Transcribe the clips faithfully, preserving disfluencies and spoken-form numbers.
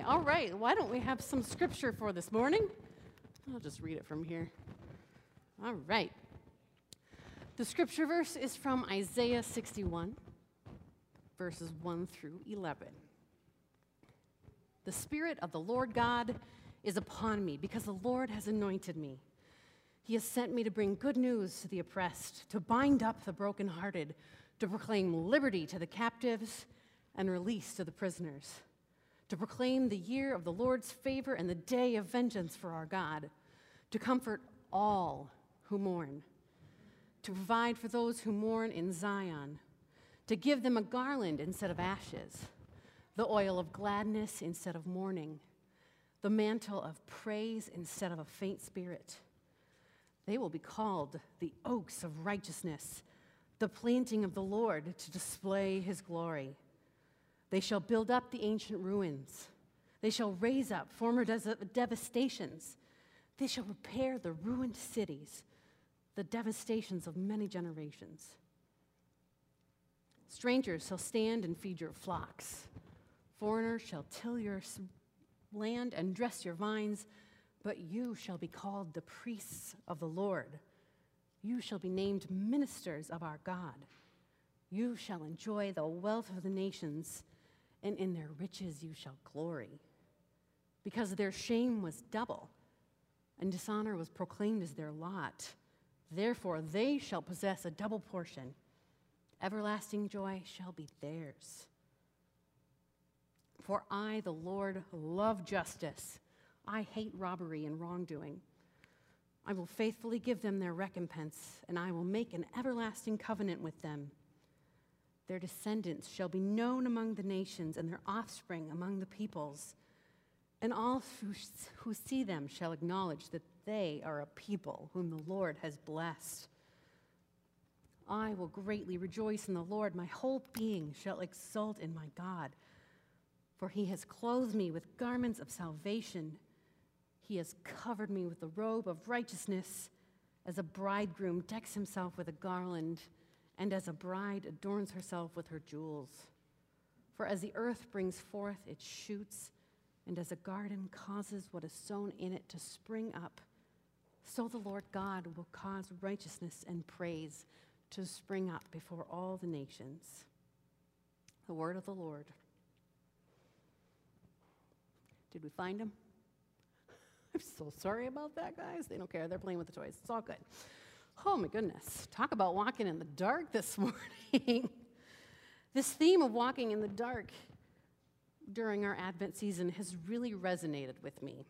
all right. Why don't we have some scripture for this morning? I'll just read it from here. All right. The scripture verse is from Isaiah sixty-one, verses one through eleven. The Spirit of the Lord God is upon me, because the Lord has anointed me. He has sent me to bring good news to the oppressed, to bind up the brokenhearted, to proclaim liberty to the captives and release to the prisoners, to proclaim the year of the Lord's favor and the day of vengeance for our God, to comfort all who mourn, to provide for those who mourn in Zion, to give them a garland instead of ashes, the oil of gladness instead of mourning, the mantle of praise instead of a faint spirit. They will be called the oaks of righteousness, the planting of the Lord to display his glory. They shall build up the ancient ruins. They shall raise up former des- devastations. They shall repair the ruined cities, the devastations of many generations. Strangers shall stand and feed your flocks. Foreigners shall till your land and dress your vines, but you shall be called the priests of the Lord. You shall be named ministers of our God. You shall enjoy the wealth of the nations, and in their riches you shall glory. Because their shame was double, and dishonor was proclaimed as their lot. Therefore they shall possess a double portion. Everlasting joy shall be theirs. For I, the Lord, love justice. I hate robbery and wrongdoing. I will faithfully give them their recompense, and I will make an everlasting covenant with them. Their descendants shall be known among the nations, and their offspring among the peoples. And all who, who see them shall acknowledge that they are a people whom the Lord has blessed. I will greatly rejoice in the Lord. My whole being shall exult in my God. For he has clothed me with garments of salvation. He has covered me with the robe of righteousness, as a bridegroom decks himself with a garland, and as a bride adorns herself with her jewels. For as the earth brings forth its shoots, and as a garden causes what is sown in it to spring up, so the Lord God will cause righteousness and praise to spring up before all the nations. The word of the Lord. Did we find him? I'm so sorry about that, guys. They don't care. They're playing with the toys. It's all good. Oh, my goodness. Talk about walking in the dark this morning. This theme of walking in the dark during our Advent season has really resonated with me.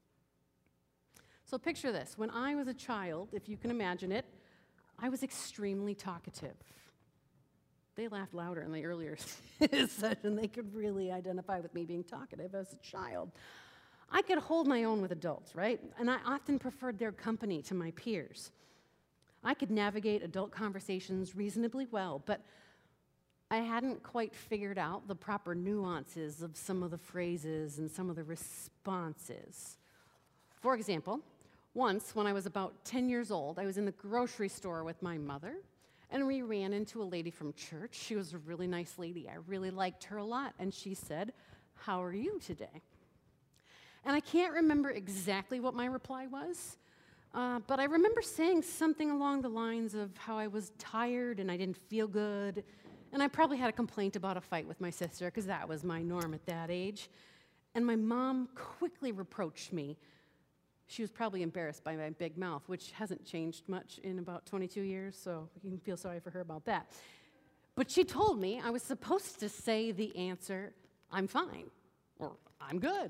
So picture this. When I was a child, if you can imagine it, I was extremely talkative. They laughed louder in the earlier session. They could really identify with me being talkative as a child. I could hold my own with adults, right? And I often preferred their company to my peers. I could navigate adult conversations reasonably well, but I hadn't quite figured out the proper nuances of some of the phrases and some of the responses. For example, once when I was about ten years old, I was in the grocery store with my mother, and we ran into a lady from church. She was a really nice lady. I really liked her a lot, and she said, "How are you today?" And I can't remember exactly what my reply was, uh, but I remember saying something along the lines of how I was tired and I didn't feel good, and I probably had a complaint about a fight with my sister, because that was my norm at that age. And my mom quickly reproached me. She was probably embarrassed by my big mouth, which hasn't changed much in about twenty-two years, so you can feel sorry for her about that. But she told me I was supposed to say the answer, "I'm fine," or "I'm good."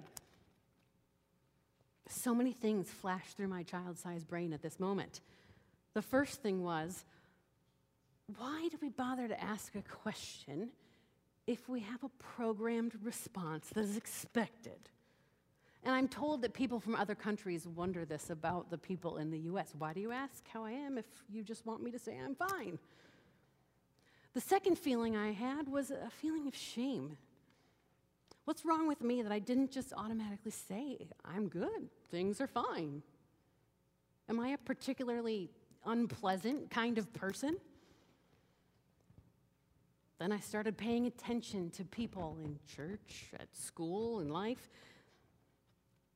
So many things flashed through my child-sized brain at this moment. The first thing was, why do we bother to ask a question if we have a programmed response that is expected? And I'm told that people from other countries wonder this about the people in the U S. Why do you ask how I am if you just want me to say I'm fine? The second feeling I had was a feeling of shame. What's wrong with me that I didn't just automatically say, "I'm good, things are fine"? Am I a particularly unpleasant kind of person? Then I started paying attention to people in church, at school, in life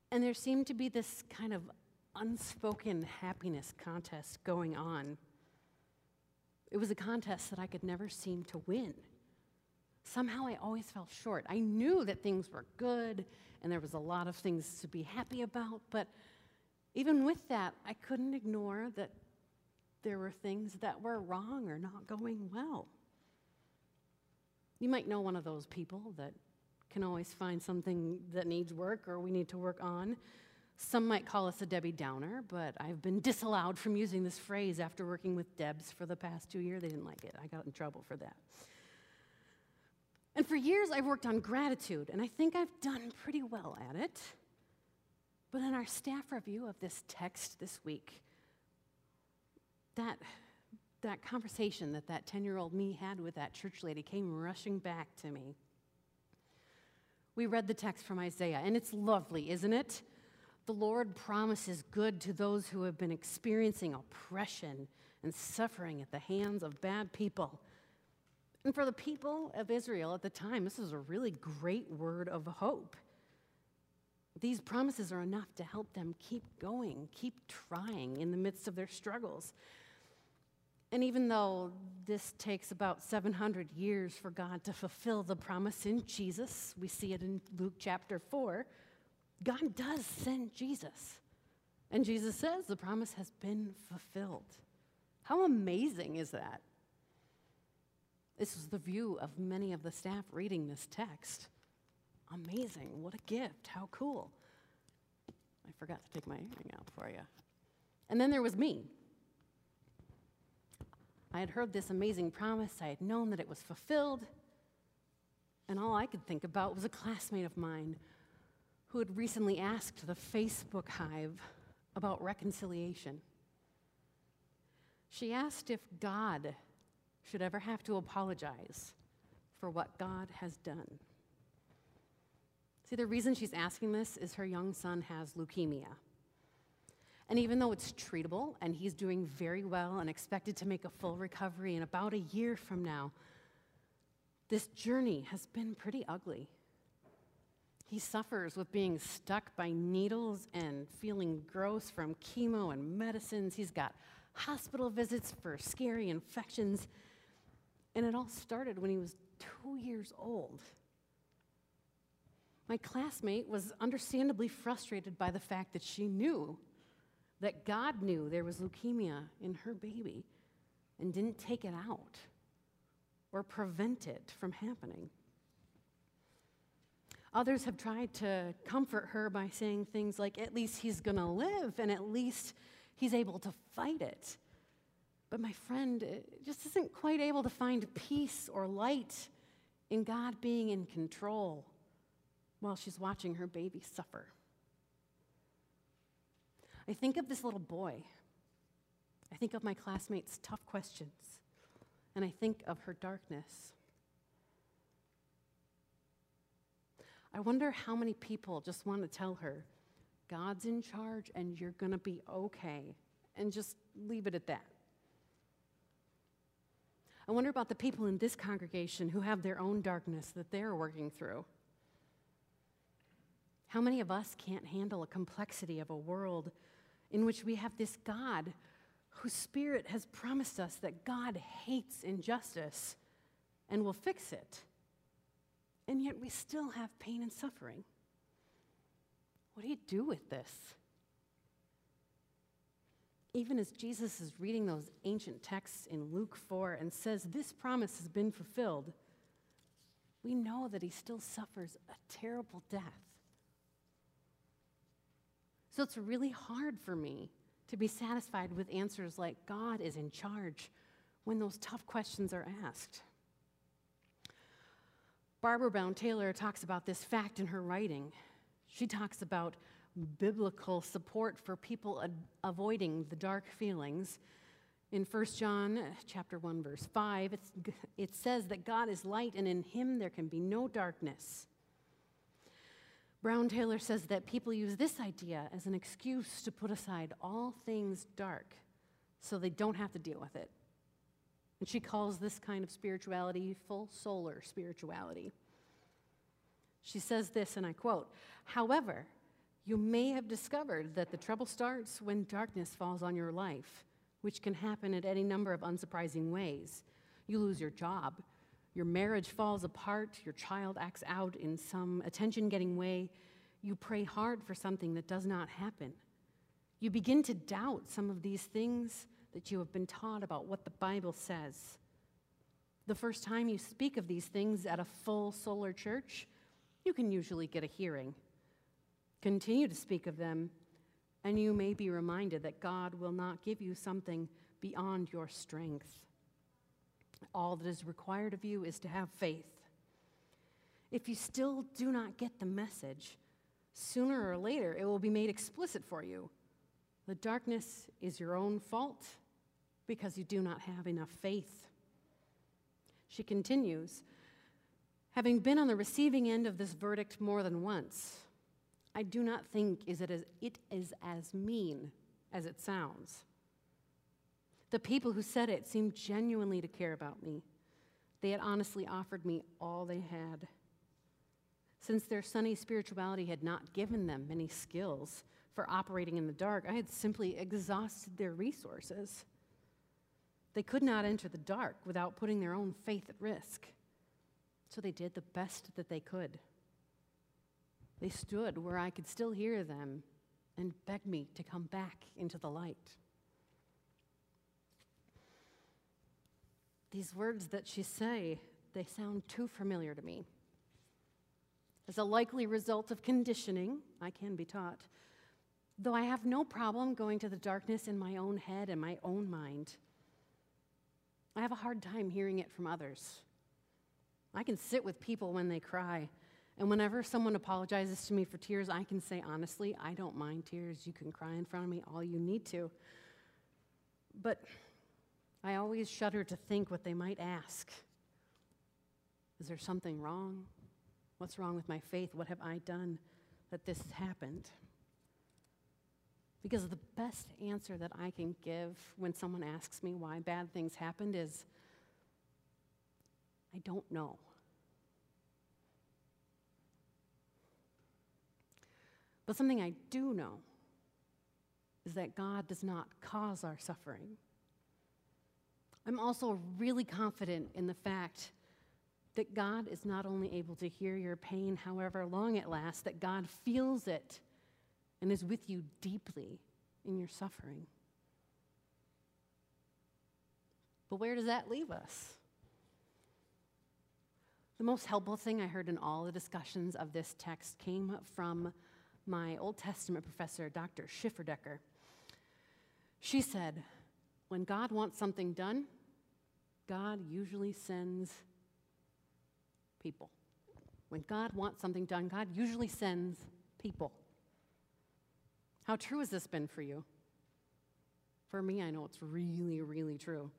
And there seemed to be this kind of unspoken happiness contest going on. It was a contest that I could never seem to win. Somehow I always fell short. I knew that things were good and there was a lot of things to be happy about, but even with that, I couldn't ignore that there were things that were wrong or not going well. You might know one of those people that can always find something that needs work or we need to work on. Some might call us a Debbie Downer, but I've been disallowed from using this phrase after working with Debs for the past two years. They didn't like it. I got in trouble for that. And for years, I've worked on gratitude, and I think I've done pretty well at it. But in our staff review of this text this week, that, that conversation that that ten-year-old me had with that church lady came rushing back to me. We read the text from Isaiah, and it's lovely, isn't it? The Lord promises good to those who have been experiencing oppression and suffering at the hands of bad people. And for the people of Israel at the time, this is a really great word of hope. These promises are enough to help them keep going, keep trying in the midst of their struggles. And even though this takes about seven hundred years for God to fulfill the promise in Jesus, we see it in Luke chapter four, God does send Jesus. And Jesus says the promise has been fulfilled. How amazing is that? This was the view of many of the staff reading this text. Amazing. What a gift. How cool. I forgot to take my earring out for you. And then there was me. I had heard this amazing promise. I had known that it was fulfilled. And all I could think about was a classmate of mine who had recently asked the Facebook Hive about reconciliation. She asked if God should ever have to apologize for what God has done. See, the reason she's asking this is her young son has leukemia. And even though it's treatable and he's doing very well and expected to make a full recovery in about a year from now, this journey has been pretty ugly. He suffers with being stuck by needles and feeling gross from chemo and medicines. He's got hospital visits for scary infections. And it all started when he was two years old. My classmate was understandably frustrated by the fact that she knew that God knew there was leukemia in her baby and didn't take it out or prevent it from happening. Others have tried to comfort her by saying things like, at least he's going to live and at least he's able to fight it. But my friend just isn't quite able to find peace or light in God being in control while she's watching her baby suffer. I think of this little boy. I think of my classmates' tough questions. And I think of her darkness. I wonder how many people just want to tell her, God's in charge and you're going to be okay, and just leave it at that. I wonder about the people in this congregation who have their own darkness that they're working through. How many of us can't handle a complexity of a world in which we have this God whose Spirit has promised us that God hates injustice and will fix it, and yet we still have pain and suffering? What do you do with this? Even as Jesus is reading those ancient texts in Luke four and says this promise has been fulfilled, we know that he still suffers a terrible death. So it's really hard for me to be satisfied with answers like God is in charge when those tough questions are asked. Barbara Brown Taylor talks about this fact in her writing. She talks about biblical support for people ad- avoiding the dark feelings. In First John chapter one, verse five, it's, it says that God is light and in him there can be no darkness. Brown Taylor says that people use this idea as an excuse to put aside all things dark so they don't have to deal with it. And she calls this kind of spirituality full solar spirituality. She says this, and I quote, "However, You may have discovered that the trouble starts when darkness falls on your life, which can happen in any number of unsurprising ways. You lose your job, your marriage falls apart, your child acts out in some attention-getting way. You pray hard for something that does not happen. You begin to doubt some of these things that you have been taught about what the Bible says. The first time you speak of these things at a full solar church, you can usually get a hearing. Continue to speak of them, and you may be reminded that God will not give you something beyond your strength. All that is required of you is to have faith. If you still do not get the message, sooner or later it will be made explicit for you. The darkness is your own fault because you do not have enough faith. She continues, having been on the receiving end of this verdict more than once, I do not think is it, as, it is as mean as it sounds. The people who said it seemed genuinely to care about me. They had honestly offered me all they had. Since their sunny spirituality had not given them many skills for operating in the dark, I had simply exhausted their resources. They could not enter the dark without putting their own faith at risk, so they did the best that they could. They stood where I could still hear them and begged me to come back into the light. These words that she say, they sound too familiar to me. As a likely result of conditioning, I can be taught, though I have no problem going to the darkness in my own head and my own mind, I have a hard time hearing it from others. I can sit with people when they cry, and whenever someone apologizes to me for tears, I can say, honestly, I don't mind tears. You can cry in front of me all you need to. But I always shudder to think what they might ask. Is there something wrong? What's wrong with my faith? What have I done that this has happened? Because the best answer that I can give when someone asks me why bad things happened is, I don't know. But something I do know is that God does not cause our suffering. I'm also really confident in the fact that God is not only able to hear your pain however long it lasts, that God feels it and is with you deeply in your suffering. But where does that leave us? The most helpful thing I heard in all the discussions of this text came from my Old Testament professor, Doctor Schifferdecker. She said, when God wants something done, God usually sends people. When God wants something done, God usually sends people. How true has this been for you? For me, I know it's really, really true.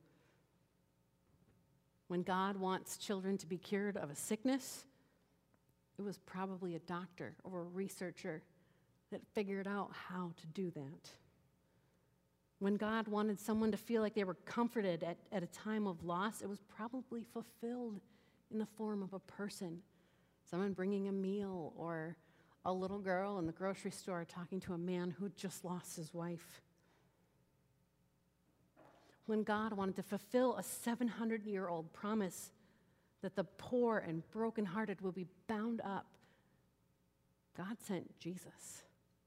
When God wants children to be cured of a sickness, it was probably a doctor or a researcher that figured out how to do that. When God wanted someone to feel like they were comforted at, at a time of loss, it was probably fulfilled in the form of a person, someone bringing a meal, or a little girl in the grocery store talking to a man who just lost his wife. When God wanted to fulfill a seven hundred year old promise that the poor and brokenhearted will be bound up, God sent Jesus.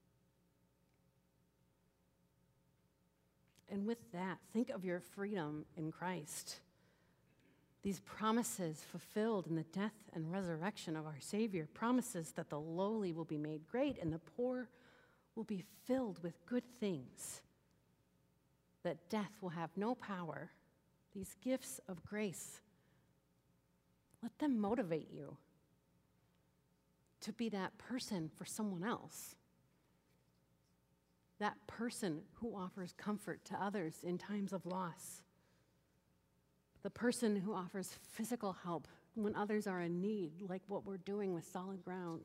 And with that, think of your freedom in Christ. These promises fulfilled in the death and resurrection of our Savior, promises that the lowly will be made great and the poor will be filled with good things, that death will have no power. These gifts of grace, let them motivate you to be that person for someone else. That person who offers comfort to others in times of loss. The person who offers physical help when others are in need, like what we're doing with Solid Ground.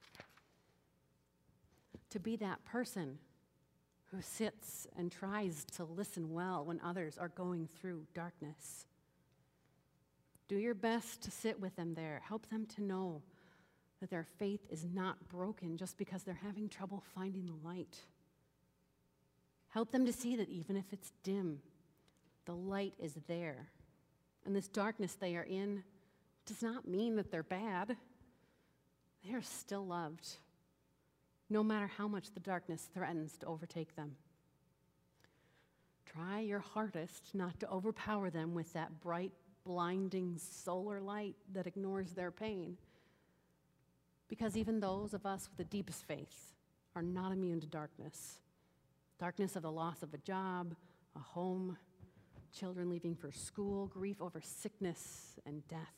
To be that person who sits and tries to listen well when others are going through darkness. Do your best to sit with them there. Help them to know that their faith is not broken just because they're having trouble finding the light. Help them to see that even if it's dim, the light is there. And this darkness they are in does not mean that they're bad. They are still loved, no matter how much the darkness threatens to overtake them. Try your hardest not to overpower them with that bright, blinding solar light that ignores their pain. Because even those of us with the deepest faith are not immune to darkness. Darkness of the loss of a job, a home, children leaving for school, grief over sickness and death.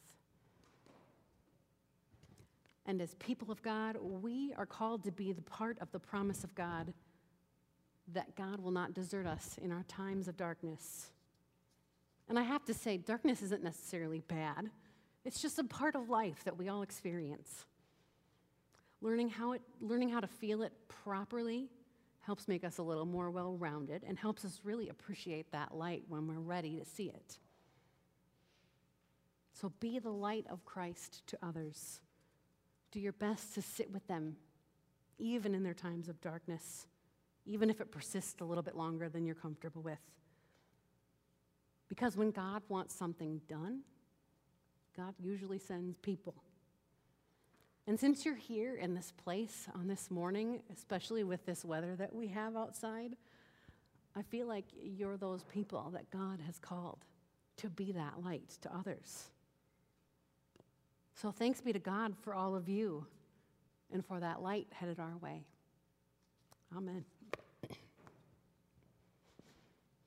And as people of God, we are called to be the part of the promise of God that God will not desert us in our times of darkness. And I have to say, darkness isn't necessarily bad. It's just a part of life that we all experience. Learning how it, learning how to feel it properly helps make us a little more well-rounded and helps us really appreciate that light when we're ready to see it. So be the light of Christ to others. Do your best to sit with them, even in their times of darkness, even if it persists a little bit longer than you're comfortable with. Because when God wants something done, God usually sends people. And since you're here in this place on this morning, especially with this weather that we have outside, I feel like you're those people that God has called to be that light to others. So thanks be to God for all of you and for that light headed our way. Amen.